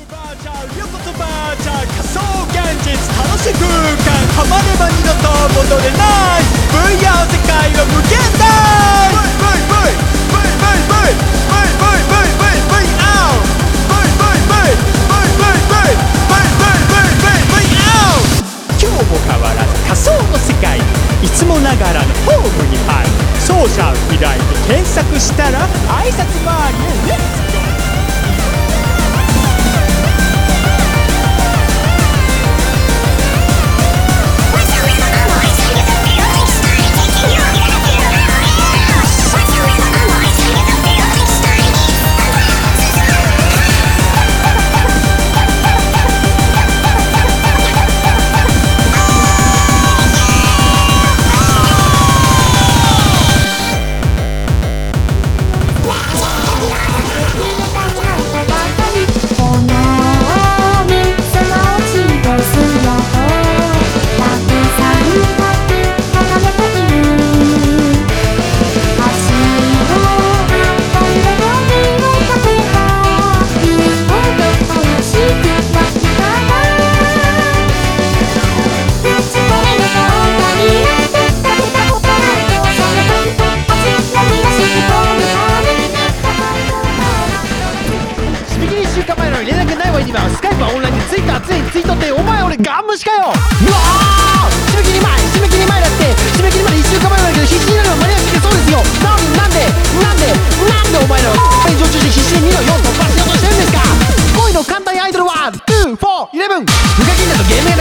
バーチャー横とバーチャー仮想現実楽しい空間ハマれば二度と戻れない VR 世界は無限大 今日も変わらず仮想の世界にいつもながらのホームに入るソーシャル開いて検索したら挨拶回りへレッツゴースカイプはオンラインでツイッター常にツイートってお前俺ガン無視かようわー締め切り前だって締め切りまで1週間前だけど必死になれば間に合ってそうですよなんでお前らは常駐して必死に2の4突破しようとしてるんですか恋の簡単アイドルは2、4、11無課金だとゲームが